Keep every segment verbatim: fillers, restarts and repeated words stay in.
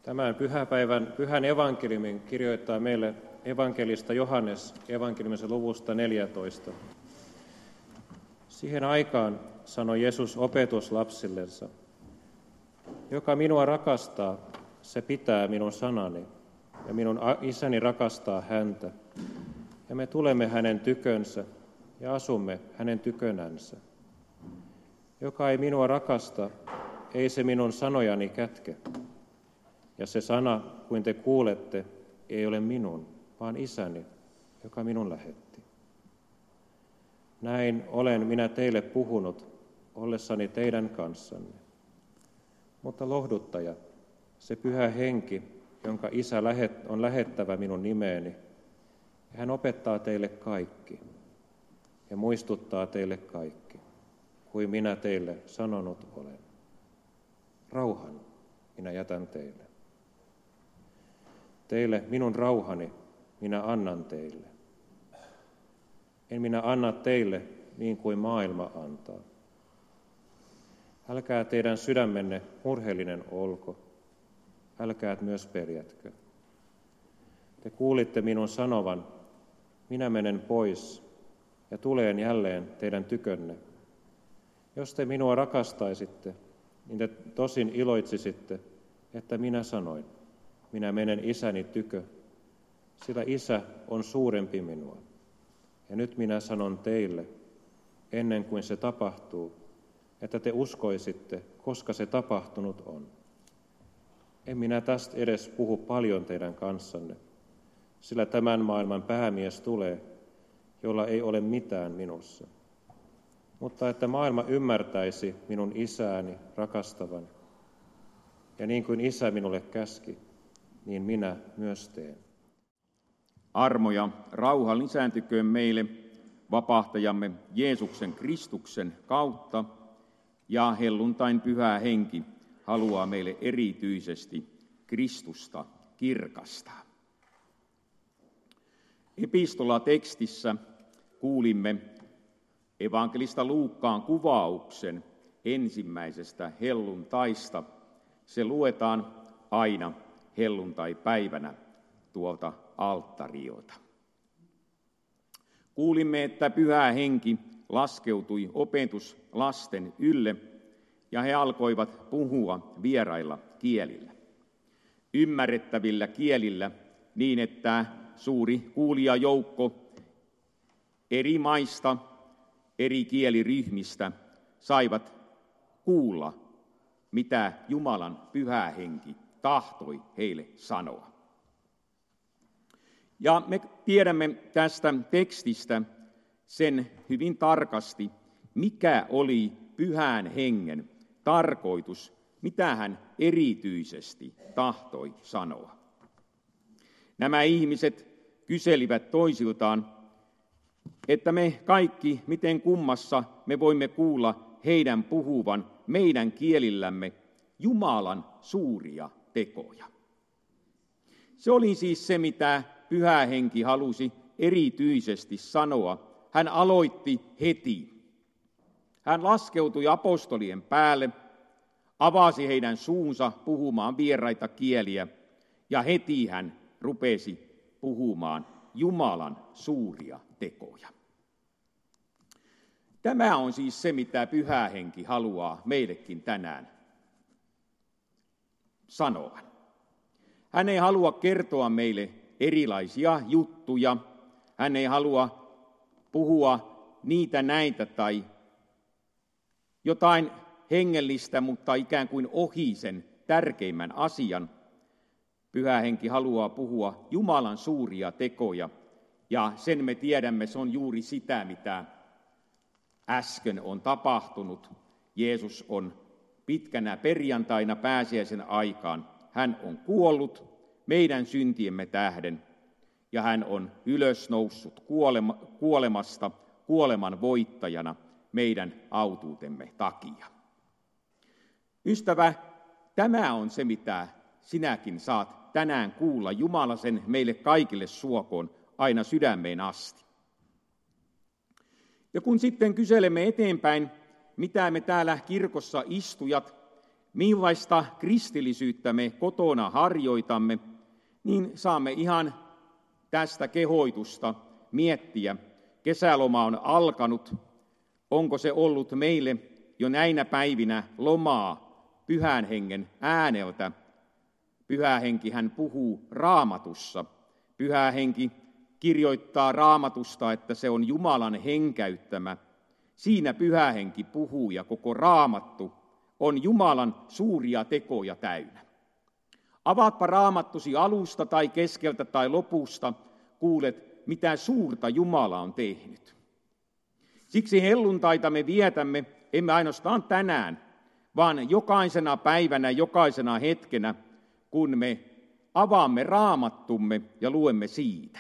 Tämän pyhäpäivän pyhän evankeliumin kirjoittaa meille evankelista Johannes evankeliumisen luvusta neljätoista. Siihen aikaan sanoi Jeesus opetuslapsillensa: joka minua rakastaa, se pitää minun sanani, ja minun isäni rakastaa häntä, ja me tulemme hänen tykönsä ja asumme hänen tykönänsä. Joka ei minua rakasta, ei se minun sanojani kätke. Ja se sana, kuin te kuulette, ei ole minun, vaan isäni, joka minun lähetti. Näin olen minä teille puhunut, ollessani teidän kanssanne. Mutta lohduttaja, se pyhä henki, jonka isä on lähettävä minun nimeeni, ja hän opettaa teille kaikki ja muistuttaa teille kaikki, kuin minä teille sanonut olen. Rauhan minä jätän teille. Teille minun rauhani minä annan teille. En minä anna teille niin kuin maailma antaa. Älkää teidän sydämenne murheellinen olko, älkää myös peljätkö. Te kuulitte minun sanovan, minä menen pois ja tulen jälleen teidän tykönne. Jos te minua rakastaisitte, niin te tosin iloitsisitte, että minä sanoin, minä menen isäni tykö, sillä isä on suurempi minua. Ja nyt minä sanon teille, ennen kuin se tapahtuu, että te uskoisitte, koska se tapahtunut on. En minä tästä edes puhu paljon teidän kanssanne, sillä tämän maailman päämies tulee, jolla ei ole mitään minussa. Mutta että maailma ymmärtäisi minun isääni rakastavan, ja niin kuin isä minulle käski, niin minä myös teen. Armo ja rauha lisääntyköön meille vapahtajamme Jeesuksen Kristuksen kautta, ja helluntain pyhä henki haluaa meille erityisesti Kristusta kirkastaa. Epistolatekstissä kuulimme evankelista Luukkaan kuvauksen ensimmäisestä helluntaista. Se luetaan aina helluntaipäivänä tuolta alttariolta. Kuulimme, että pyhä henki laskeutui opetuslasten ylle, ja he alkoivat puhua vierailla kielillä. Ymmärrettävillä kielillä niin, että suuri kuulijajoukko eri maista, eri kieliryhmistä saivat kuulla, mitä Jumalan pyhä henki tahtoi heille sanoa. Ja me tiedämme tästä tekstistä sen hyvin tarkasti, mikä oli pyhän hengen tarkoitus, mitä hän erityisesti tahtoi sanoa. Nämä ihmiset kyselivät toisiltaan, että me kaikki, miten kummassa me voimme kuulla heidän puhuvan meidän kielillämme Jumalan suuria tekoja. Se oli siis se, mitä pyhä henki halusi erityisesti sanoa. Hän aloitti heti. Hän laskeutui apostolien päälle, avasi heidän suunsa puhumaan vieraita kieliä, ja heti hän rupesi puhumaan Jumalan suuria tekoja. Tämä on siis se, mitä pyhä henki haluaa meillekin tänään sanoa. Hän ei halua kertoa meille erilaisia juttuja. Hän ei halua puhua niitä näitä tai jotain hengellistä, mutta ikään kuin ohi sen tärkeimmän asian. Pyhä henki haluaa puhua Jumalan suuria tekoja, ja sen me tiedämme, se on juuri sitä, mitä äsken on tapahtunut. Jeesus on pitkänä perjantaina pääsiäisen aikaan. Hän on kuollut meidän syntiemme tähden, ja hän on ylösnoussut kuolema, kuolemasta kuoleman voittajana meidän autuutemme takia. Ystävä, tämä on se, mitä sinäkin saat tänään kuulla. Jumala sen meille kaikille suokoon aina sydämeen asti. Ja kun sitten kyselemme eteenpäin, mitä me täällä kirkossa istujat millaista kristillisyyttä me kotona harjoitamme, niin saamme ihan tästä kehoitusta miettiä. Kesäloma on alkanut. Onko se ollut meille jo näinä päivinä lomaa Pyhän Hengen ääneltä? Pyhä Henki hän puhuu Raamatussa. Pyhä Henki kirjoittaa Raamatusta, että se on Jumalan henkäyttämä. Siinä Pyhä Henki puhuu ja koko Raamattu on Jumalan suuria tekoja täynnä. Avaatpa Raamattusi alusta tai keskeltä tai lopusta, kuulet, mitä suurta Jumala on tehnyt. Siksi helluntaita me vietämme, emme ainoastaan tänään, vaan jokaisena päivänä, jokaisena hetkenä, kun me avaamme Raamattumme ja luemme siitä.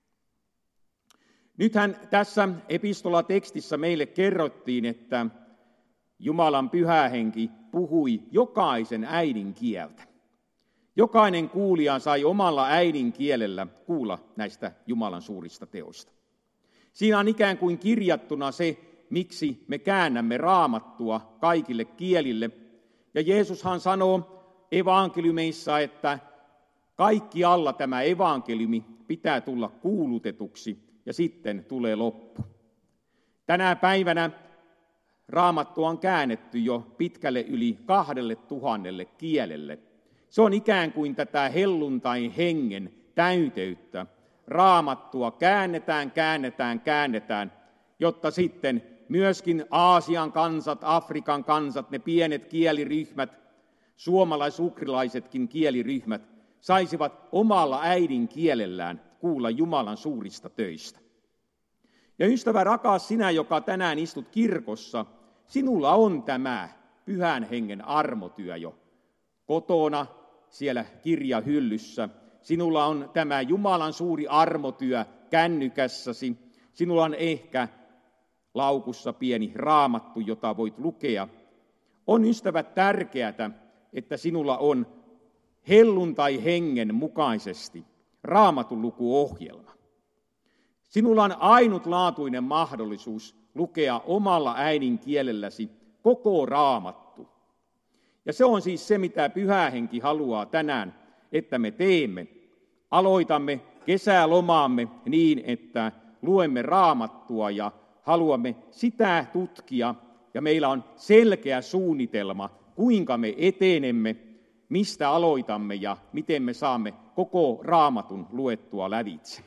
Nythän tässä epistolatekstissä meille kerrottiin, että Jumalan Pyhä Henki puhui jokaisen äidinkieltä. Jokainen kuulija sai omalla äidinkielellä kuulla näistä Jumalan suurista teoista. Siinä on ikään kuin kirjattuna se, miksi me käännämme Raamattua kaikille kielille. Ja Jeesushan sanoo evankeliumeissa, että kaikkialla tämä evankeliumi pitää tulla kuulutetuksi ja sitten tulee loppu. Tänä päivänä Raamattu on käännetty jo pitkälle yli kahdelle tuhannelle kielelle. Se on ikään kuin tätä helluntain hengen täyteyttä. Raamattua käännetään, käännetään, käännetään, jotta sitten myöskin Aasian kansat, Afrikan kansat, ne pienet kieliryhmät, suomalais-ukrilaisetkin kieliryhmät, saisivat omalla äidinkielellään kuulla Jumalan suurista töistä. Ja ystävä rakas, sinä, joka tänään istut kirkossa, sinulla on tämä Pyhän Hengen armotyö jo kotona, siellä kirjahyllyssä. Sinulla on tämä Jumalan suuri armotyö kännykässäsi. Sinulla on ehkä laukussa pieni raamattu, jota voit lukea. On, ystävät, tärkeää, että sinulla on helluntai hengen mukaisesti Raamatun lukuohjelma. Sinulla on ainutlaatuinen mahdollisuus lukea omalla äidinkielelläsi koko Raamattu. Ja se on siis se, mitä Pyhä Henki haluaa tänään, että me teemme. Aloitamme kesälomaamme niin, että luemme Raamattua ja haluamme sitä tutkia. Ja meillä on selkeä suunnitelma, kuinka me etenemme, mistä aloitamme ja miten me saamme koko Raamatun luettua lävitse.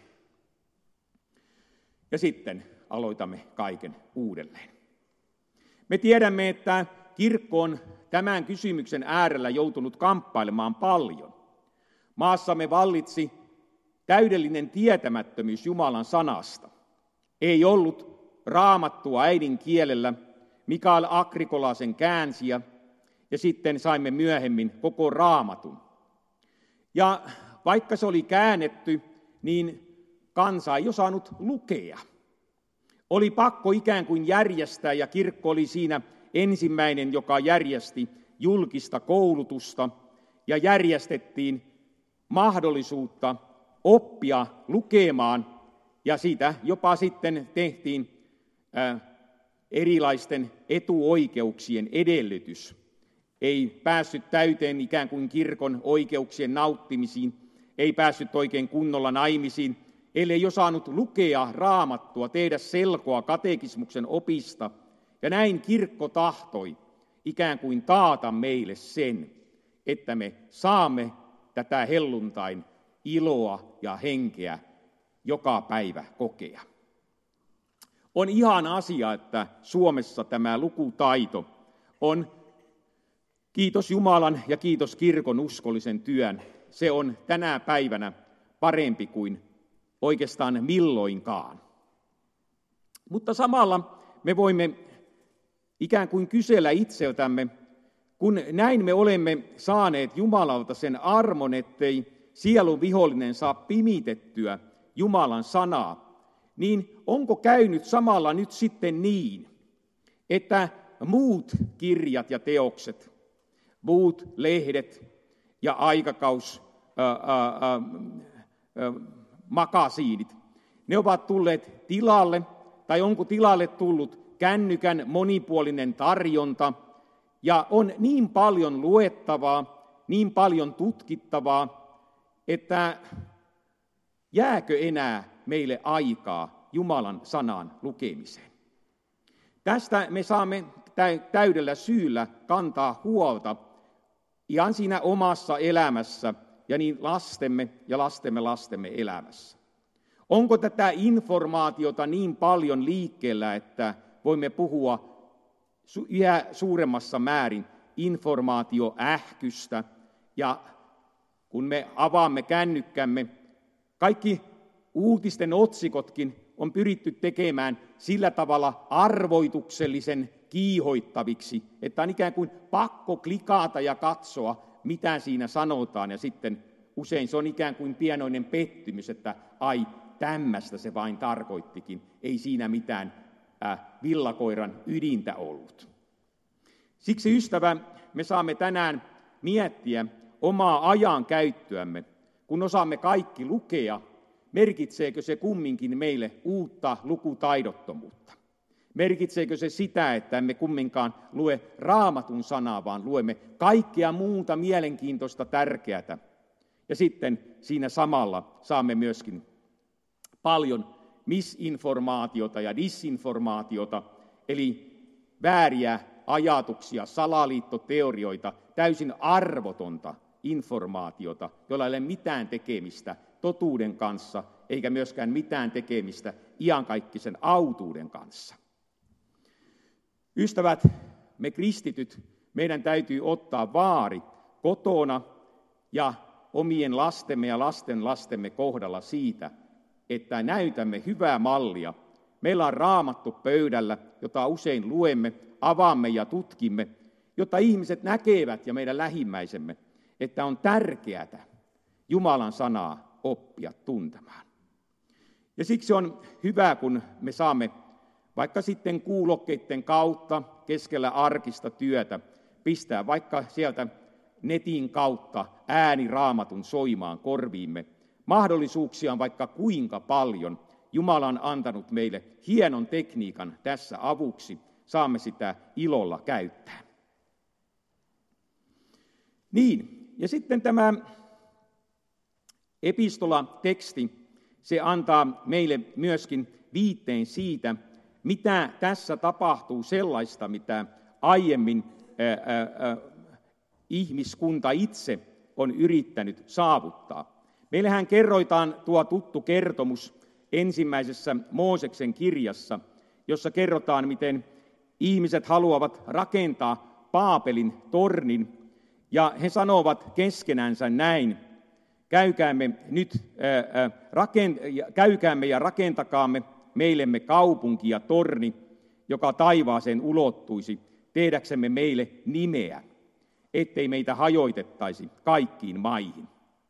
Ja sitten aloitamme kaiken uudelleen. Me tiedämme, että kirkko on tämän kysymyksen äärellä joutunut kamppailemaan paljon. Maassamme vallitsi täydellinen tietämättömyys Jumalan sanasta. Ei ollut Raamattua äidinkielellä, Mikael Agrikola sen käänsi ja sitten saimme myöhemmin koko Raamatun. Ja vaikka se oli käännetty, niin kansa ei osannut lukea. Oli pakko ikään kuin järjestää, ja kirkko oli siinä ensimmäinen, joka järjesti julkista koulutusta, ja järjestettiin mahdollisuutta oppia lukemaan, ja siitä jopa sitten tehtiin ää, erilaisten etuoikeuksien edellytys. Ei päässyt täyteen ikään kuin kirkon oikeuksien nauttimisiin, ei päässyt oikein kunnolla naimisiin, ellei osannut lukea Raamattua, tehdä selkoa katekismuksen opista. Ja näin kirkko tahtoi ikään kuin taata meille sen, että me saamme tätä helluntain iloa ja henkeä joka päivä kokea. On ihan asia, että Suomessa tämä lukutaito on, kiitos Jumalan ja kiitos kirkon uskollisen työn, se on tänä päivänä parempi kuin oikeastaan milloinkaan. Mutta samalla me voimme ikään kuin kysellä itseltämme, kun näin me olemme saaneet Jumalalta sen armon, ettei sielun vihollinen saa pimitettyä Jumalan sanaa, niin onko käynyt samalla nyt sitten niin, että muut kirjat ja teokset, muut lehdet ja aikakaus, ää, ää, ää, makasiinit, ne ovat tulleet tilalle, tai onko tilalle tullut kännykän monipuolinen tarjonta, Ja on niin paljon luettavaa, niin paljon tutkittavaa, että jääkö enää meille aikaa Jumalan sanan lukemiseen. Tästä me saamme täydellä syyllä kantaa huolta ihan siinä omassa elämässä ja niin lastemme ja lastemme lastemme elämässä. Onko tätä informaatiota niin paljon liikkeellä, että voimme puhua yhä suuremmassa määrin informaatioähkystä, ja kun me avaamme kännykkämme, kaikki uutisten otsikotkin on pyritty tekemään sillä tavalla arvoituksellisen kiihoittaviksi, että on ikään kuin pakko klikata ja katsoa, mitä siinä sanotaan, ja sitten usein se on ikään kuin pienoinen pettymys, että ai, tämmöistä se vain tarkoittikin, ei siinä mitään äh, villakoiran ydintä ollut. Siksi, ystävä, me saamme tänään miettiä omaa ajan käyttöämme, kun osaamme kaikki lukea, merkitseekö se kumminkin meille uutta lukutaidottomuutta? Merkitseekö se sitä, että emme kumminkaan lue Raamatun sanaa, vaan luemme kaikkea muuta mielenkiintoista, tärkeää. Ja sitten siinä samalla saamme myöskin paljon misinformaatiota ja disinformaatiota, eli vääriä ajatuksia, salaliittoteorioita, täysin arvotonta informaatiota, jolla ei ole mitään tekemistä totuuden kanssa, eikä myöskään mitään tekemistä iankaikkisen autuuden kanssa. Ystävät, me kristityt, meidän täytyy ottaa vaari kotona ja omien lastemme ja lasten lastemme kohdalla siitä, että näytämme hyvää mallia. Meillä on Raamattu pöydällä, jota usein luemme, avaamme ja tutkimme, jotta ihmiset näkevät ja meidän lähimmäisemme, että on tärkeää Jumalan sanaa oppia tuntemaan. Ja siksi on hyvä, kun me saamme vaikka sitten kuulokkeiden kautta keskellä arkista työtä pistää vaikka sieltä netin kautta ääni Raamatun soimaan korviimme. Mahdollisuuksia on vaikka kuinka paljon. Jumala on antanut meille hienon tekniikan tässä avuksi. Saamme sitä ilolla käyttää. Niin, ja sitten tämä epistolateksti, se antaa meille myöskin viitteen siitä, mitä tässä tapahtuu sellaista, mitä aiemmin ää, ää, ihmiskunta itse on yrittänyt saavuttaa. Meillähän kerroitaan tuo tuttu kertomus ensimmäisessä Mooseksen kirjassa, jossa kerrotaan, miten ihmiset haluavat rakentaa Paapelin tornin, ja he sanovat keskenänsä näin: käykäämme nyt, ää, rakent, käykäämme ja rakentakaamme meillemme kaupunki ja torni, joka taivaaseen ulottuisi, tehdäksemme meille nimeä, ettei meitä hajoitettaisi kaikkiin maihin.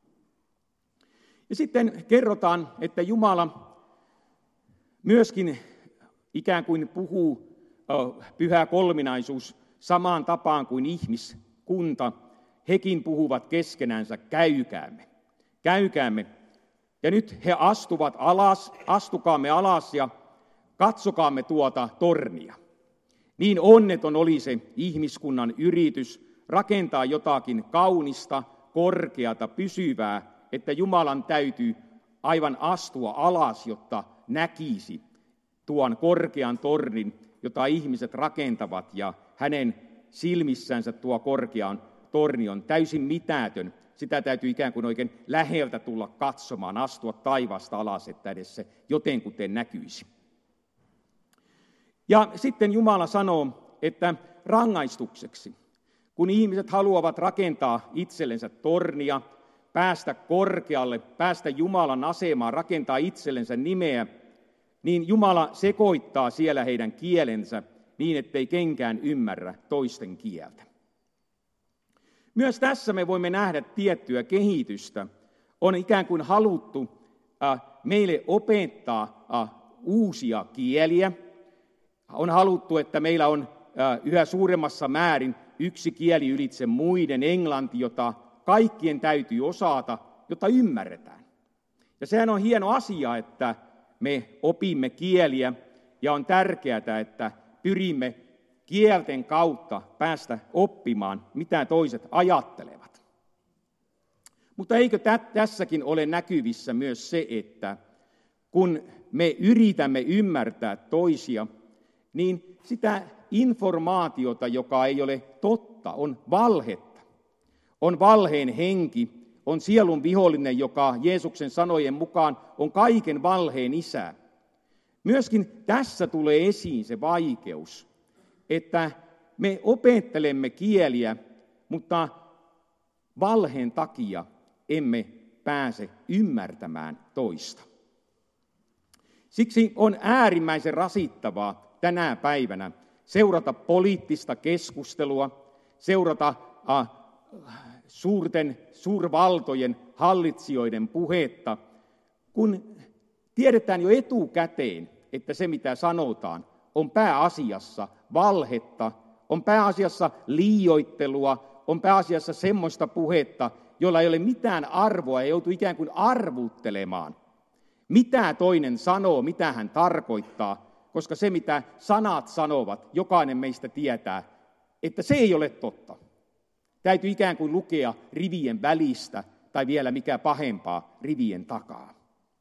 Ja sitten kerrotaan, että Jumala myöskin ikään kuin puhuu, pyhä kolminaisuus, samaan tapaan kuin ihmiskunta. Hekin puhuvat keskenänsä, käykäämme, käykäämme. Ja nyt he astuvat alas, astukaamme alas ja katsokaamme tuota tornia. Niin onneton oli se ihmiskunnan yritys rakentaa jotakin kaunista, korkeata, pysyvää, että Jumalan täytyy aivan astua alas, jotta näkisi tuon korkean tornin, jota ihmiset rakentavat, ja hänen silmissänsä tuo korkean torni on täysin mitätön. Sitä täytyy ikään kuin oikein läheltä tulla katsomaan, astua taivaasta alas, että edes se jotenkuten näkyisi. Ja sitten Jumala sanoo, että rangaistukseksi, kun ihmiset haluavat rakentaa itsellensä tornia, päästä korkealle, päästä Jumalan asemaan, rakentaa itsellensä nimeä, niin Jumala sekoittaa siellä heidän kielensä niin, ettei kenkään ymmärrä toisten kieltä. Myös tässä me voimme nähdä tiettyä kehitystä. On ikään kuin haluttu äh, meille opettaa äh, uusia kieliä. On haluttu, että meillä on äh, yhä suuremmassa määrin yksi kieli ylitse muiden, englanti, jota kaikkien täytyy osata, jotta ymmärretään. Ja sehän on hieno asia, että me opimme kieliä, ja on tärkeää, että pyrimme kielten kautta päästä oppimaan, mitä toiset ajattelevat. Mutta eikö tä- tässäkin ole näkyvissä myös se, että kun me yritämme ymmärtää toisia, niin sitä informaatiota, joka ei ole totta, on valhetta. On valheen henki, on sielun vihollinen, joka Jeesuksen sanojen mukaan on kaiken valheen isä. Myöskin tässä tulee esiin se vaikeus, että me opettelemme kieliä, mutta valheen takia emme pääse ymmärtämään toista. Siksi on äärimmäisen rasittavaa tänä päivänä seurata poliittista keskustelua, seurata äh, suurten, suurvaltojen hallitsijoiden puhetta, kun tiedetään jo etukäteen, että se mitä sanotaan on pääasiassa valhetta, on pääasiassa liioittelua, on pääasiassa semmoista puhetta, jolla ei ole mitään arvoa ja joutuu ikään kuin arvuttelemaan, mitä toinen sanoo, mitä hän tarkoittaa, koska se mitä sanat sanovat, jokainen meistä tietää, että se ei ole totta. Täytyy ikään kuin lukea rivien välistä tai vielä mikä pahempaa rivien takaa.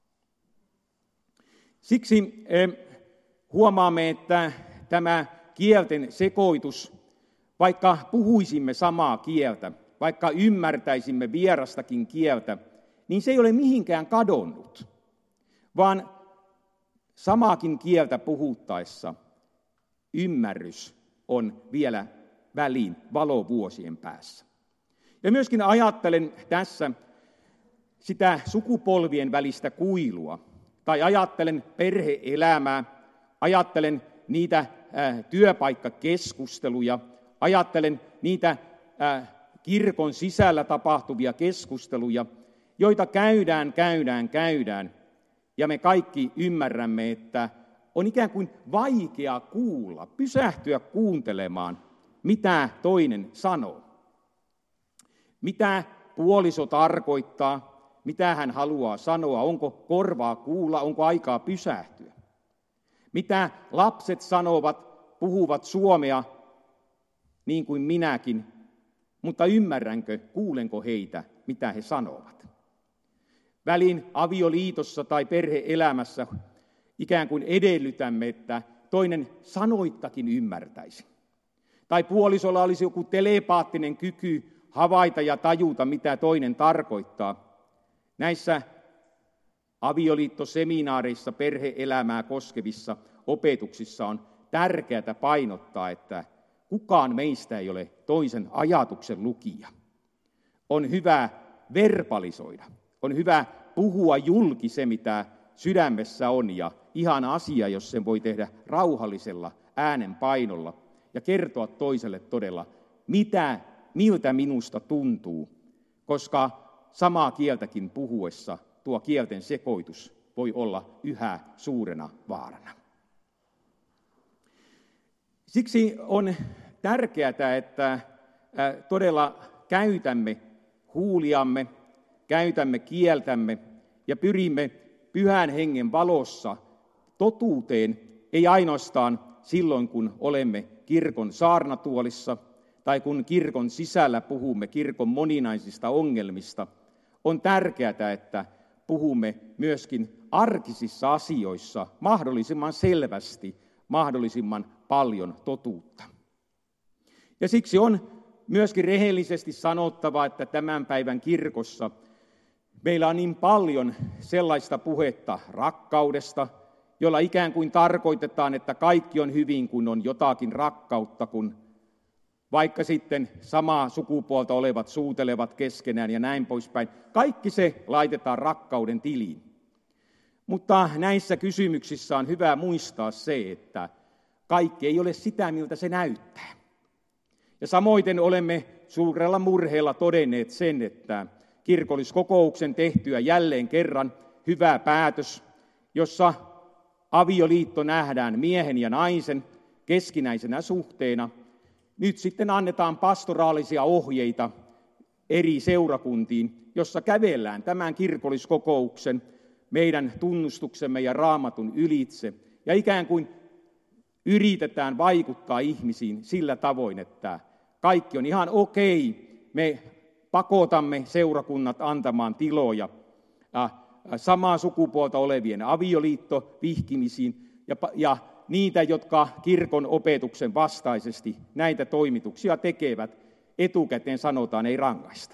Siksi eh, huomaamme, että tämä kielten sekoitus, vaikka puhuisimme samaa kieltä, vaikka ymmärtäisimme vierastakin kieltä, niin se ei ole mihinkään kadonnut, vaan samaakin kieltä puhuttaessa ymmärrys on vielä väliin valovuosien päässä. Ja myöskin ajattelen tässä sitä sukupolvien välistä kuilua, tai ajattelen perhe-elämää, ajattelen niitä äh, työpaikkakeskusteluja, ajattelen niitä äh, kirkon sisällä tapahtuvia keskusteluja, joita käydään, käydään, käydään, ja me kaikki ymmärrämme, että on ikään kuin vaikea kuulla, pysähtyä kuuntelemaan, mitä toinen sanoo. Mitä puoliso tarkoittaa, mitä hän haluaa sanoa, onko korvaa kuulla, onko aikaa pysähtyä. Mitä lapset sanovat, puhuvat suomea niin kuin minäkin, mutta ymmärränkö, kuulenko heitä, mitä he sanovat. Väliin avioliitossa tai perhe-elämässä ikään kuin edellytämme, että toinen sanoittakin ymmärtäisi. Tai puolisolla olisi joku telepaattinen kyky havaita ja tajuta, mitä toinen tarkoittaa. Näissä avioliittoseminaareissa perhe-elämää koskevissa opetuksissa on tärkeää painottaa, että kukaan meistä ei ole toisen ajatuksen lukija. On hyvä verbalisoida, on hyvä puhua julki se, mitä sydämessä on, ja ihan asia, jos sen voi tehdä rauhallisella äänenpainolla ja kertoa toiselle todella, mitä, miltä minusta tuntuu, koska samaa kieltäkin puhuessa tuo kielten sekoitus voi olla yhä suurena vaarana. Siksi on tärkeää, että todella käytämme huuliamme, käytämme kieltämme ja pyrimme Pyhän Hengen valossa totuuteen, ei ainoastaan silloin, kun olemme kirkon saarnatuolissa tai kun kirkon sisällä puhumme kirkon moninaisista ongelmista. On tärkeää, että puhumme myöskin arkisissa asioissa mahdollisimman selvästi, mahdollisimman paljon totuutta. Ja siksi on myöskin rehellisesti sanottava, että tämän päivän kirkossa meillä on niin paljon sellaista puhetta rakkaudesta, jolla ikään kuin tarkoitetaan, että kaikki on hyvin, kun on jotakin rakkautta, kun vaikka sitten samaa sukupuolta olevat suutelevat keskenään ja näin poispäin. Kaikki se laitetaan rakkauden tiliin. Mutta näissä kysymyksissä on hyvä muistaa se, että kaikki ei ole sitä, miltä se näyttää. Ja samoin olemme suurella murheella todenneet sen, että kirkolliskokouksen tehtyä jälleen kerran hyvä päätös, jossa avioliitto nähdään miehen ja naisen keskinäisenä suhteena. Nyt sitten annetaan pastoraalisia ohjeita eri seurakuntiin, jossa kävellään tämän kirkolliskokouksen, meidän tunnustuksemme ja Raamatun ylitse. Ja ikään kuin yritetään vaikuttaa ihmisiin sillä tavoin, että kaikki on ihan okei. Me pakotamme seurakunnat antamaan tiloja samaa sukupuolta olevien avioliitto vihkimisiin ja, ja niitä, jotka kirkon opetuksen vastaisesti näitä toimituksia tekevät, etukäteen sanotaan ei rangaista.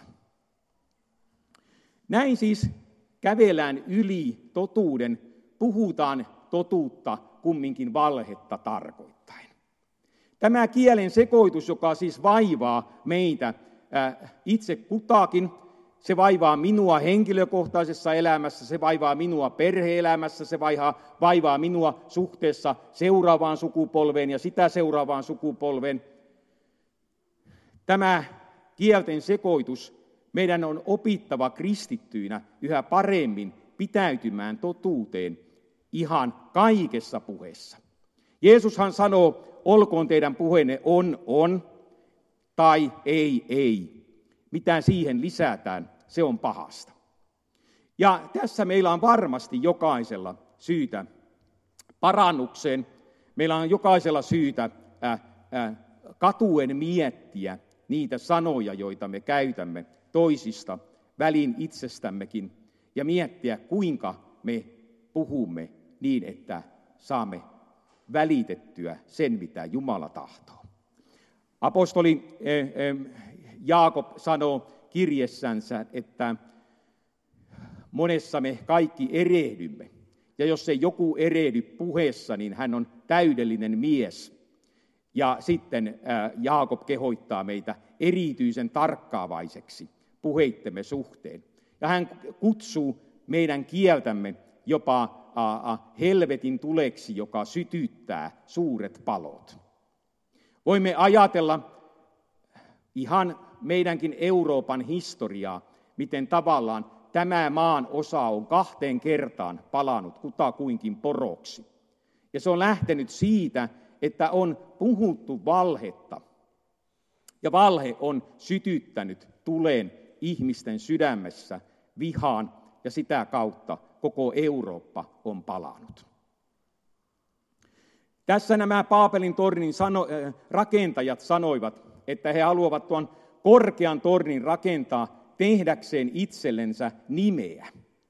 Näin siis kävelään yli totuuden, puhutaan totuutta kumminkin valhetta tarkoittaen. Tämä kielen sekoitus, joka siis vaivaa meitä äh, itse kutakin, se vaivaa minua henkilökohtaisessa elämässä, se vaivaa minua perhe-elämässä, se vaivaa, vaivaa minua suhteessa seuraavaan sukupolveen ja sitä seuraavaan sukupolveen. Tämä kielten sekoitus, meidän on opittava kristittyinä yhä paremmin pitäytymään totuuteen ihan kaikessa puheessa. Jeesushan sanoo, olkoon teidän puheenne on, on, tai ei, ei. Mitä siihen lisätään, se on pahasta. Ja tässä meillä on varmasti jokaisella syytä parannukseen. Meillä on jokaisella syytä äh, äh, katuen miettiä niitä sanoja, joita me käytämme toisista, välin itsestämmekin, ja miettiä, kuinka me puhumme niin, että saamme välitettyä sen, mitä Jumala tahtoo. Apostoli eh, eh, Jaakob sanoo kirjessänsä, että monessa me kaikki erehdymme, ja jos ei joku erehdy puheessa, niin hän on täydellinen mies. Ja sitten eh, Jaakob kehoittaa meitä erityisen tarkkaavaiseksi puheittemme suhteen. Ja hän kutsuu meidän kieltämme jopa a, a, helvetin tuleksi, joka sytyttää suuret palot. Voimme ajatella ihan meidänkin Euroopan historiaa, miten tavallaan tämä maan osa on kahteen kertaan palanut kutakuinkin poroksi. Ja se on lähtenyt siitä, että on puhuttu valhetta. Ja valhe on sytyttänyt tuleen ihmisten sydämessä vihaan, ja sitä kautta koko Eurooppa on palanut. Tässä nämä Paapelin tornin sano, äh, rakentajat sanoivat, että he haluavat tuon korkean tornin rakentaa tehdäkseen itsellensä nimeä.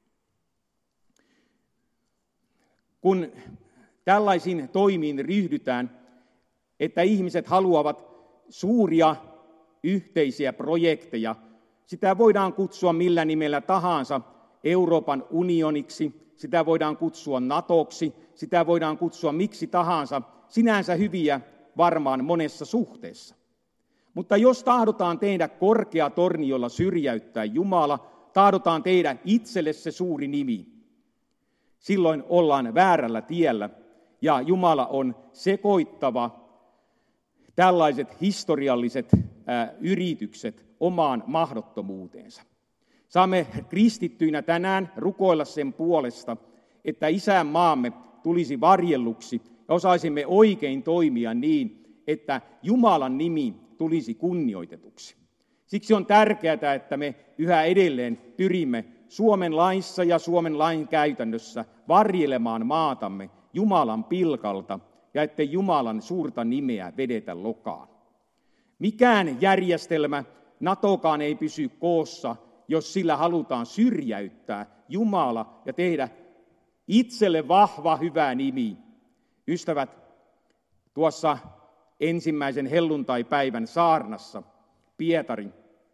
Kun tällaisiin toimiin ryhdytään, että ihmiset haluavat suuria yhteisiä projekteja, sitä voidaan kutsua millä nimellä tahansa, Euroopan unioniksi, sitä voidaan kutsua NATOksi, sitä voidaan kutsua miksi tahansa, sinänsä hyviä varmaan monessa suhteessa. Mutta jos tahdotaan tehdä korkea torni, jolla syrjäyttää Jumala, tahdotaan tehdä itselle se suuri nimi, silloin ollaan väärällä tiellä ja Jumala on sekoittava tällaiset historialliset ää, yritykset omaan mahdottomuuteensa. Saamme kristittyinä tänään rukoilla sen puolesta, että isänmaamme tulisi varjelluksi ja osaisimme oikein toimia niin, että Jumalan nimi tulisi kunnioitetuksi. Siksi on tärkeää, että me yhä edelleen pyrimme Suomen laissa ja Suomen lain käytännössä varjelemaan maatamme Jumalan pilkalta ja ettei Jumalan suurta nimeä vedetä lokaan. Mikään järjestelmä, NATOkaan ei pysy koossa, jos sillä halutaan syrjäyttää Jumala ja tehdä itselle vahva hyvä nimi. Ystävät, tuossa ensimmäisen helluntaipäivän saarnassa Pietari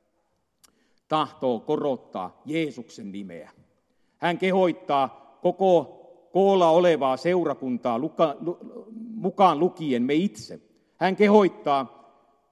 tahtoo korottaa Jeesuksen nimeä. Hän kehoittaa koko koolla olevaa seurakuntaa luka, lu, mukaan lukien me itse. Hän kehoittaa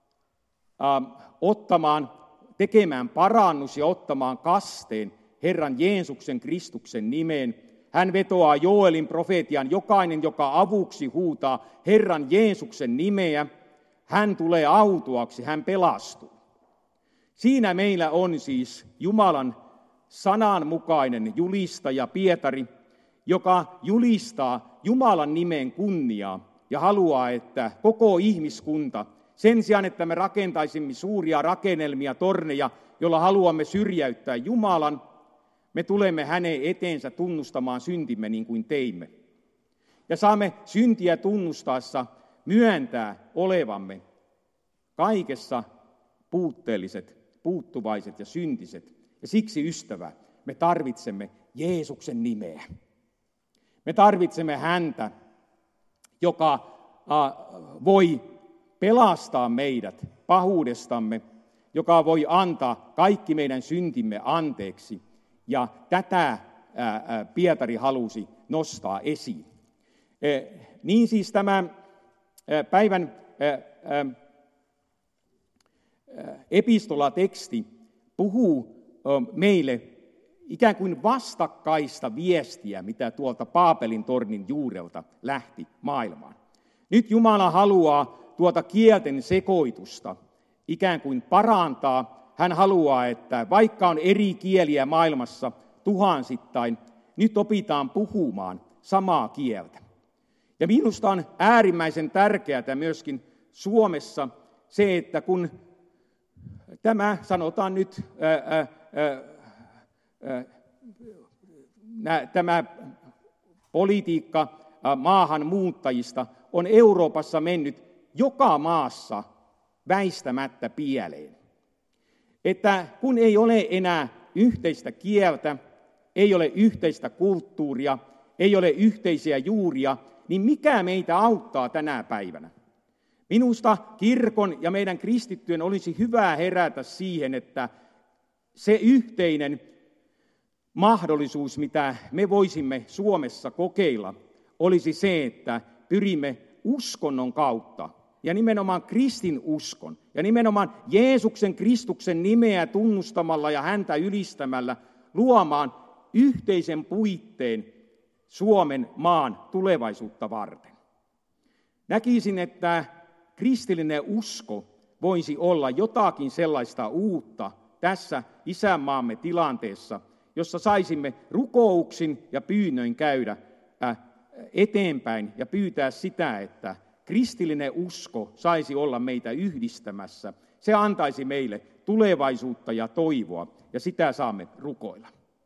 äh, ottamaan, tekemään parannus ja ottamaan kasteen Herran Jeesuksen Kristuksen nimeen. Hän vetoaa Joelin profeetian, jokainen, joka avuksi huutaa Herran Jeesuksen nimeä, hän tulee autuaksi, hän pelastuu. Siinä meillä on siis Jumalan sananmukainen julistaja Pietari, joka julistaa Jumalan nimen kunniaa ja haluaa, että koko ihmiskunta, sen sijaan, että me rakentaisimme suuria rakennelmia, torneja, joilla haluamme syrjäyttää Jumalan, me tulemme hänen eteensä tunnustamaan syntimme niin kuin teimme. Ja saamme syntiä tunnustaessa myöntää olevamme kaikessa puutteelliset, puuttuvaiset ja syntiset. Ja siksi, ystävä, me tarvitsemme Jeesuksen nimeä. Me tarvitsemme häntä, joka voi pelastaa meidät pahuudestamme, joka voi antaa kaikki meidän syntimme anteeksi. Ja tätä Pietari halusi nostaa esiin. Niin siis tämä päivän epistolateksti puhuu meille ikään kuin vastakkaista viestiä, mitä tuolta Paapelin tornin juurelta lähti maailmaan. Nyt Jumala haluaa tuota kielten sekoitusta ikään kuin parantaa. Hän haluaa, että vaikka on eri kieliä maailmassa tuhansittain, nyt opitaan puhumaan samaa kieltä. Ja minusta on äärimmäisen tärkeää myöskin Suomessa se, että kun tämä, sanotaan nyt, ää, ää, ää, ää, tämä politiikka ää, maahanmuuttajista on Euroopassa mennyt joka maassa väistämättä pieleen. Että kun ei ole enää yhteistä kieltä, ei ole yhteistä kulttuuria, ei ole yhteisiä juuria, niin mikä meitä auttaa tänä päivänä? Minusta kirkon ja meidän kristittyjen olisi hyvä herätä siihen, että se yhteinen mahdollisuus, mitä me voisimme Suomessa kokeilla, olisi se, että pyrimme uskonnon kautta ja nimenomaan kristinuskon ja nimenomaan Jeesuksen Kristuksen nimeä tunnustamalla ja häntä ylistämällä luomaan yhteisen puitteen Suomen maan tulevaisuutta varten. Näkisin, että kristillinen usko voisi olla jotakin sellaista uutta tässä isänmaamme tilanteessa, jossa saisimme rukouksin ja pyynnöin käydä eteenpäin ja pyytää sitä, että kristillinen usko saisi olla meitä yhdistämässä. Se antaisi meille tulevaisuutta ja toivoa, ja sitä saamme rukoilla.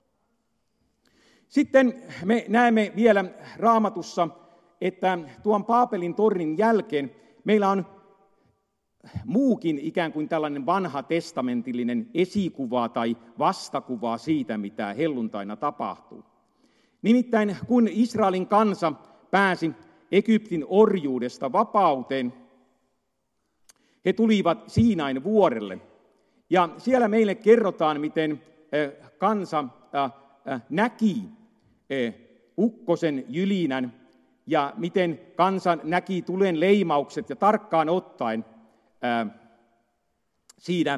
Sitten me näemme vielä Raamatussa, että tuon Paapelin tornin jälkeen meillä on muukin ikään kuin tällainen vanha testamentillinen esikuva tai vastakuva siitä, mitä helluntaina tapahtuu. Nimittäin kun Israelin kansa pääsi Egyptin orjuudesta vapauteen, he tulivat Siinain vuorelle. Ja siellä meille kerrotaan, miten kansa näki ukkosen jylinän ja miten kansa näki tulen leimaukset ja tarkkaan ottaen siinä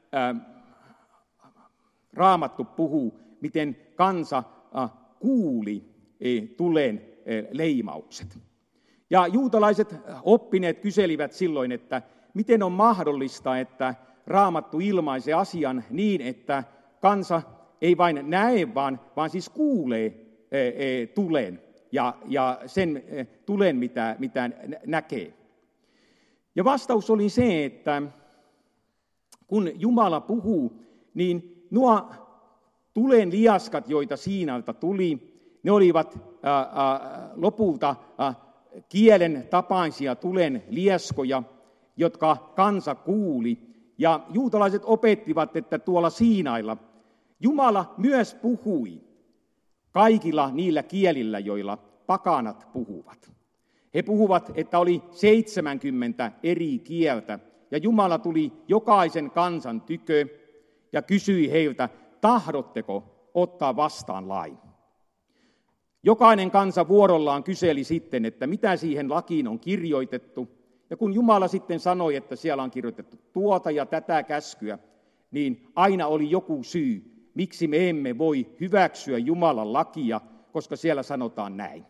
Raamattu puhuu, miten kansa kuuli tulen leimaukset. Ja juutalaiset oppineet kyselivät silloin, että miten on mahdollista, että Raamattu ilmaisee asian niin, että kansa ei vain näe, vaan, vaan siis kuulee tulen ja, ja sen tulen, mitä, mitä näkee. Ja vastaus oli se, että kun Jumala puhuu, niin nuo tulen liaskat, joita Siinailta tuli, ne olivat ää, ää, lopulta ää, kielen tapaisia tulen lieskoja, jotka kansa kuuli. Ja juutalaiset opettivat, että tuolla Siinailla Jumala myös puhui kaikilla niillä kielillä, joilla pakanat puhuvat. He puhuvat, että oli seitsemänkymmentä eri kieltä, ja Jumala tuli jokaisen kansan tykö ja kysyi heiltä, tahdotteko ottaa vastaan lain? Jokainen kansa vuorollaan kyseli sitten, että mitä siihen lakiin on kirjoitettu, ja kun Jumala sitten sanoi, että siellä on kirjoitettu tuota ja tätä käskyä, niin aina oli joku syy, miksi me emme voi hyväksyä Jumalan lakia, koska siellä sanotaan näin.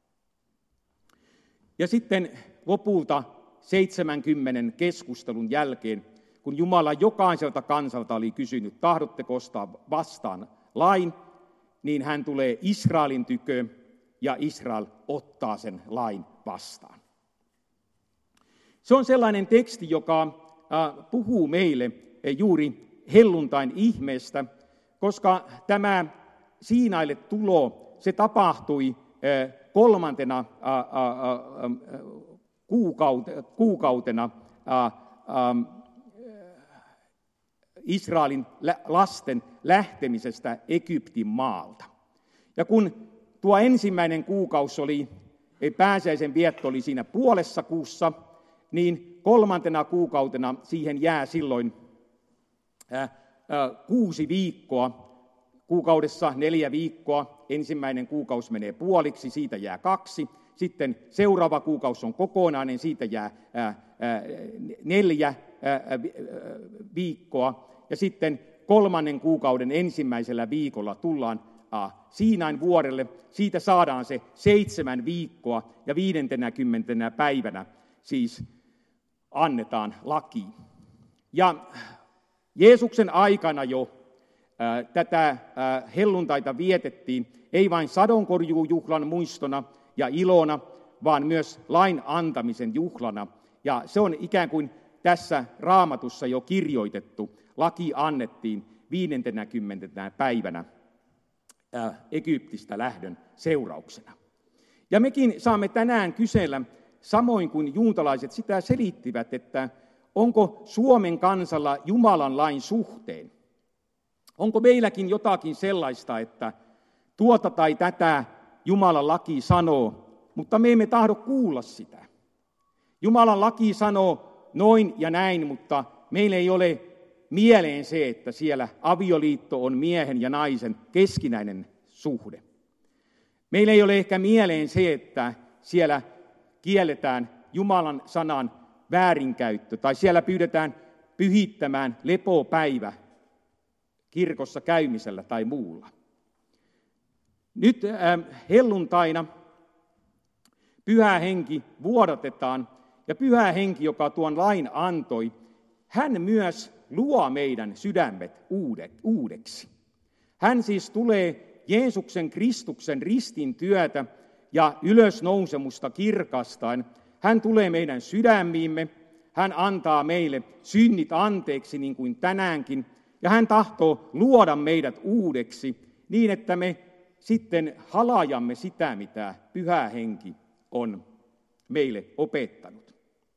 Ja sitten lopulta seitsemänkymmenen keskustelun jälkeen, kun Jumala jokaiselta kansalta oli kysynyt, tahdotteko ottaa vastaan lain, niin hän tulee Israelin tykö ja Israel ottaa sen lain vastaan. Se on sellainen teksti, joka puhuu meille juuri helluntain ihmeestä, koska tämä Siinaille tulo, se tapahtui kolmantena kuukautena ää, ää, Israelin lasten lähtemisestä Egyptin maalta. Ja kun tuo ensimmäinen kuukausi oli, pääsiäisen vietto oli siinä puolessa kuussa, niin kolmantena kuukautena siihen jää silloin ää, ää, kuusi viikkoa. Kuukaudessa neljä viikkoa, ensimmäinen kuukausi menee puoliksi, siitä jää kaksi. Sitten seuraava kuukausi on kokonainen, siitä jää ää, ää, neljä ää, viikkoa. Ja sitten kolmannen kuukauden ensimmäisellä viikolla tullaan ää, Siinain vuorelle. Siitä saadaan se seitsemän viikkoa ja viidentenä kymmentenä päivänä siis annetaan laki. Ja Jeesuksen aikana jo ää, tätä ää, helluntaita vietettiin ei vain sadonkorjuujuhlan muistona ja ilona, vaan myös lain antamisen juhlana. Ja se on ikään kuin tässä Raamatussa jo kirjoitettu. Laki annettiin viidentenä kymmentenä päivänä ää, Egyptistä lähdön seurauksena. Ja mekin saamme tänään kysellä, samoin kuin juutalaiset sitä selittivät, että onko Suomen kansalla Jumalan lain suhteen? Onko meilläkin jotakin sellaista, että tuota tai tätä Jumalan laki sanoo, mutta me emme tahdo kuulla sitä. Jumalan laki sanoo noin ja näin, mutta meillä ei ole mieleen se, että siellä avioliitto on miehen ja naisen keskinäinen suhde. Meillä ei ole ehkä mieleen se, että siellä kielletään Jumalan sanan väärinkäyttö, tai siellä pyydetään pyhittämään lepopäivä kirkossa käymisellä tai muulla. Nyt äh, helluntaina Pyhä Henki vuodatetaan, ja Pyhä Henki, joka tuon lain antoi, hän myös luo meidän sydämet uudeksi. Hän siis tulee Jeesuksen Kristuksen ristin työtä ja ylösnousemusta kirkastaen. Hän tulee meidän sydämiimme, hän antaa meille synnit anteeksi niin kuin tänäänkin, ja hän tahtoo luoda meidät uudeksi niin, että me sitten halajamme sitä, mitä Pyhä Henki on meille opettanut.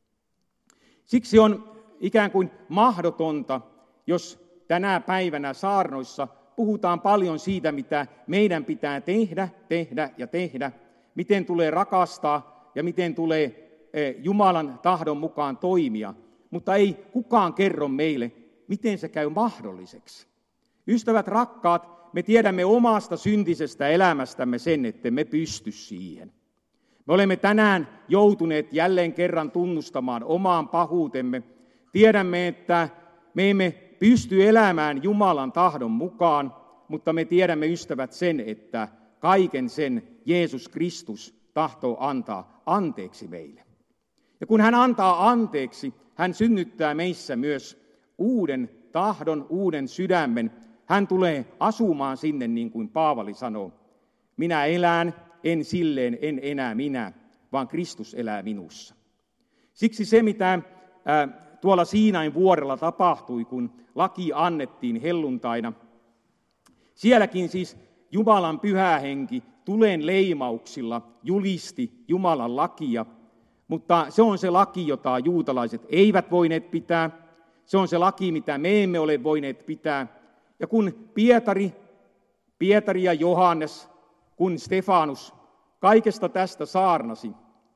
Siksi on ikään kuin mahdotonta, jos tänä päivänä saarnoissa puhutaan paljon siitä, mitä meidän pitää tehdä, tehdä ja tehdä, miten tulee rakastaa ja miten tulee Jumalan tahdon mukaan toimia, mutta ei kukaan kerro meille, miten se käy mahdolliseksi. Ystävät rakkaat, me tiedämme omasta syntisestä elämästämme sen, että me pysty siihen. Me olemme tänään joutuneet jälleen kerran tunnustamaan omaan pahuutemme. Tiedämme, että me emme pysty elämään Jumalan tahdon mukaan, mutta me tiedämme, ystävät, sen, että kaiken sen Jeesus Kristus tahtoo antaa anteeksi meille. Ja kun hän antaa anteeksi, hän synnyttää meissä myös uuden tahdon, uuden sydämen. Hän tulee asumaan sinne, niin kuin Paavali sanoo. Minä elän, en silleen, en enää minä, vaan Kristus elää minussa. Siksi se, mitä ää, tuolla Siinain vuorella tapahtui, kun laki annettiin helluntaina, sielläkin siis Jumalan Pyhä Henki tulen leimauksilla julisti Jumalan lakia, mutta se on se laki, jota juutalaiset eivät voineet pitää. Se on se laki, mitä me emme ole voineet pitää. Ja kun Pietari, Pietari ja Johannes, kun Stefanus kaikesta tästä saarnasi,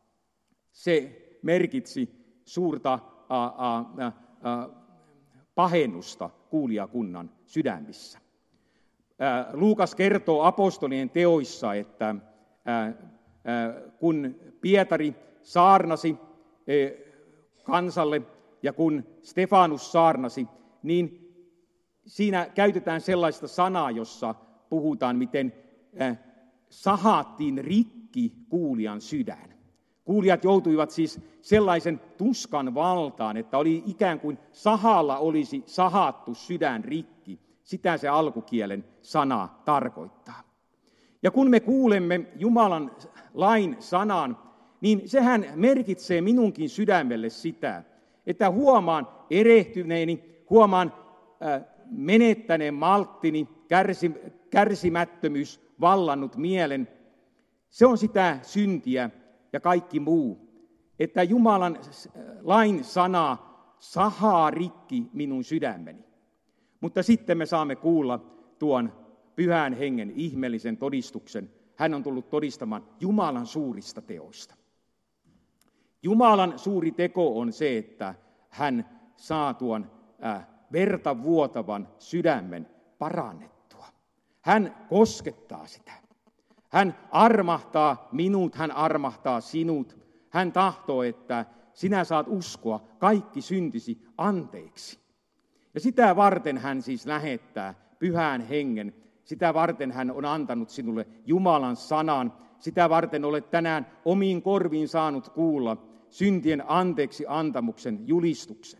se merkitsi suurta a, a, a, a, pahennusta kuulijakunnan sydämissä. Ää, Luukas kertoo apostolien teoissa, että ää, ää, kun Pietari saarnasi ää, kansalle ja kun Stefanus saarnasi, niin siinä käytetään sellaista sanaa, jossa puhutaan, miten ää, sahattiin rikki kuulijan sydän. Kuulijat joutuivat siis sellaisen tuskan valtaan, että oli ikään kuin sahalla olisi sahattu sydän rikki. Sitä se alkukielen sana tarkoittaa. Ja kun me kuulemme Jumalan lain sanan, niin sehän merkitsee minunkin sydämelle sitä, että huomaan erehtyneeni, huomaan äh, menettäneen malttini, kärsi, kärsimättömyys vallannut mielen. Se on sitä syntiä ja kaikki muu. että Jumalan lain sana sahaa rikki minun sydämeni. Mutta sitten me saamme kuulla tuon Pyhän Hengen ihmeellisen todistuksen. Hän on tullut todistamaan Jumalan suurista teoista. Jumalan suuri teko on se, että hän saa tuon äh, verta vuotavan sydämen parannettua. Hän koskettaa sitä. Hän armahtaa minut, hän armahtaa sinut. Hän tahtoo, että sinä saat uskoa kaikki syntisi anteeksi. Ja sitä varten hän siis lähettää Pyhän Hengen. Sitä varten hän on antanut sinulle Jumalan sanan. Sitä varten olet tänään omiin korviin saanut kuulla syntien anteeksi antamuksen julistuksen.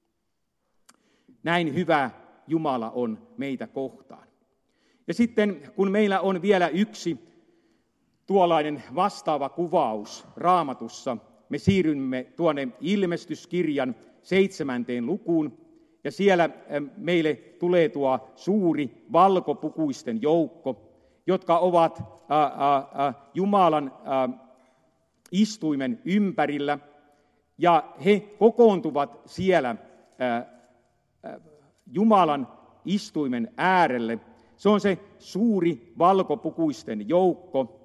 Näin hyvä Jumala on meitä kohtaan. Ja sitten kun meillä on vielä yksi tuollainen vastaava kuvaus Raamatussa, me siirrymme tuonne Ilmestyskirjan seitsemänteen lukuun, ja siellä meille tulee tuo suuri valkopukuisten joukko, jotka ovat ää, ää, Jumalan ää, istuimen ympärillä, ja he kokoontuvat siellä ää, ää, Jumalan istuimen äärelle. Se on se suuri valkopukuisten joukko.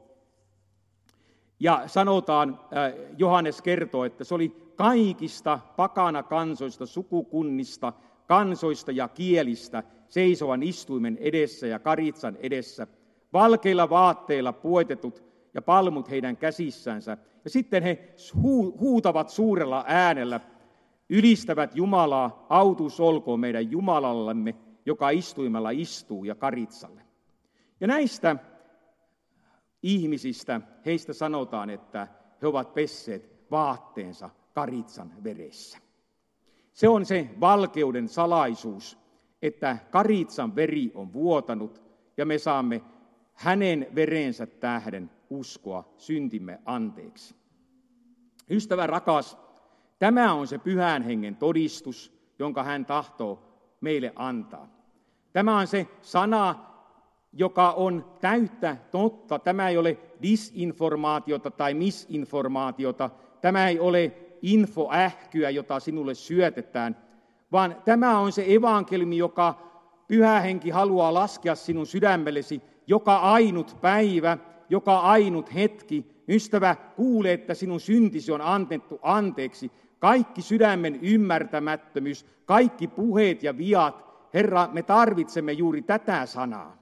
Ja sanotaan, Johannes kertoo, että se oli kaikista pakana kansoista, sukukunnista, kansoista ja kielistä seisovan istuimen edessä ja karitsan edessä, valkeilla vaatteilla puetetut ja palmut heidän käsissänsä. Ja sitten he huutavat suurella äänellä, ylistävät Jumalaa, autuus olkoon meidän Jumalallemme, joka istuimella istuu ja karitsalle. Ja näistä ihmisistä, heistä sanotaan, että he ovat pesseet vaatteensa karitsan veressä. Se on se valkeuden salaisuus, että karitsan veri on vuotanut ja me saamme hänen verensä tähden uskoa syntimme anteeksi. Ystävä rakas, tämä on se Pyhän Hengen todistus, jonka hän tahtoo meille antaa. Tämä on se sana, joka on täyttä totta. Tämä ei ole disinformaatiota tai misinformaatiota. Tämä ei ole infoähkyä, jota sinulle syötetään, vaan tämä on se evankeliumi, joka Pyhä Henki haluaa laskea sinun sydämellesi joka ainut päivä, joka ainut hetki. Ystävä, kuule, että sinun syntisi on annettu anteeksi. Kaikki sydämen ymmärtämättömyys, kaikki puheet ja viat. Herra, me tarvitsemme juuri tätä sanaa.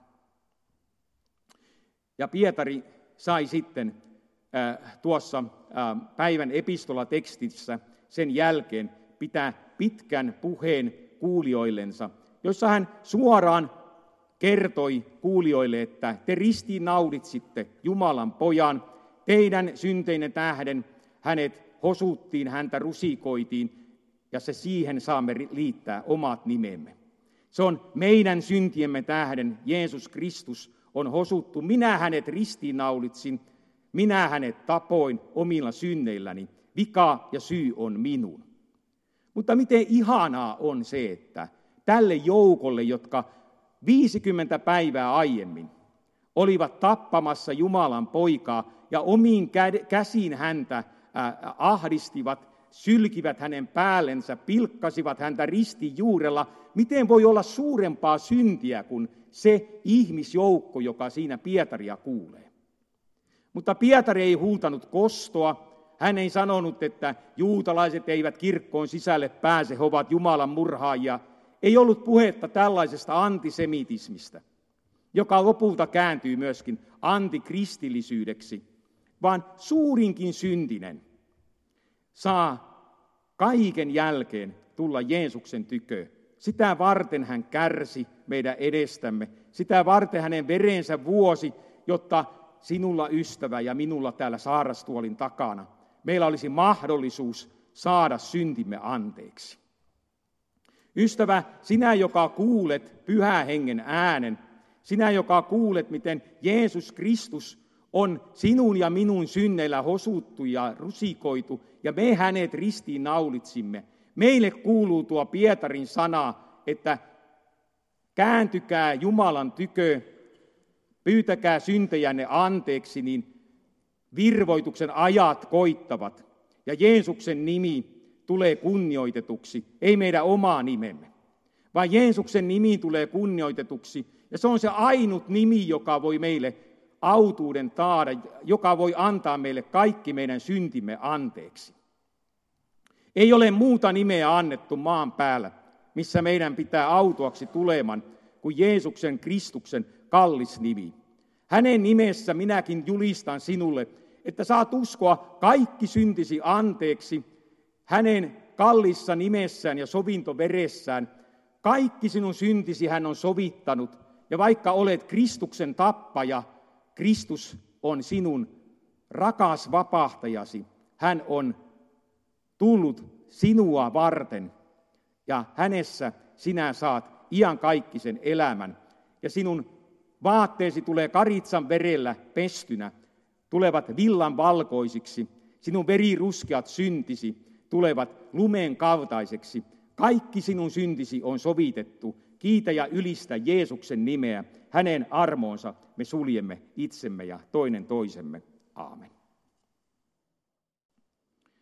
Ja Pietari sai sitten äh, tuossa äh, päivän epistolatekstissä sen jälkeen pitää pitkän puheen kuulijoillensa, jossa hän suoraan kertoi kuulijoille, että te ristiinnaulitsitte Jumalan pojan, teidän synteinen tähden hänet hosuttiin, häntä rusikoitiin, ja se siihen saamme liittää omat nimemme. Se on meidän syntiemme tähden, Jeesus Kristus on hosuttu. Minä hänet ristiinnaulitsin, minä hänet tapoin omilla synneilläni. Vika ja syy on minun. Mutta miten ihanaa on se, että tälle joukolle, jotka viisikymmentä päivää aiemmin olivat tappamassa Jumalan poikaa ja omiin käsiin häntä ahdistivat, sylkivät hänen päällensä, pilkkasivat häntä ristin juurella. Miten voi olla suurempaa syntiä kuin se ihmisjoukko, joka siinä Pietaria kuulee? Mutta Pietari ei huutanut kostoa. Hän ei sanonut, että juutalaiset eivät kirkkoon sisälle pääse, he ovat Jumalan murhaajia. Ei ollut puhetta tällaisesta antisemitismistä, joka lopulta kääntyy myöskin antikristillisyydeksi, vaan suurinkin syntinen saa kaiken jälkeen tulla Jeesuksen tykö. Sitä varten hän kärsi meidän edestämme. Sitä varten hänen verensä vuosi, jotta sinulla ystävä ja minulla täällä saarastuolin takana meillä olisi mahdollisuus saada syntimme anteeksi. Ystävä, sinä, joka kuulet Pyhän Hengen äänen, sinä, joka kuulet, miten Jeesus Kristus on sinun ja minun synneillä hosuttu ja rusikoitu, ja me hänet ristiin naulitsimme. Meille kuuluu tuo Pietarin sana, että kääntykää Jumalan tykö, pyytäkää syntejänne anteeksi, niin virvoituksen ajat koittavat. Ja Jeesuksen nimi tulee kunnioitetuksi, ei meidän omaa nimemme, vaan Jeesuksen nimi tulee kunnioitetuksi. Ja se on se ainut nimi, joka voi meille autuuden taada, joka voi antaa meille kaikki meidän syntimme anteeksi. Ei ole muuta nimeä annettu maan päällä, missä meidän pitää autuaksi tuleman, kuin Jeesuksen Kristuksen kallis nimi. Hänen nimessä minäkin julistan sinulle, että saat uskoa kaikki syntisi anteeksi. Hänen kallissa nimessään ja sovintoveressään kaikki sinun syntisi hän on sovittanut. Ja vaikka olet Kristuksen tappaja, Kristus on sinun rakas vapahtajasi. Hän on tullut sinua varten ja hänessä sinä saat iankaikkisen elämän. Ja sinun vaatteesi tulee karitsan verellä pestynä, tulevat villan valkoisiksi. Sinun veriruskeat syntisi tulevat lumen kaltaiseksi. Kaikki sinun syntisi on sovitettu. Kiitä ja ylistä Jeesuksen nimeä. Hänen armoonsa me suljemme itsemme ja toinen toisemme. Aamen.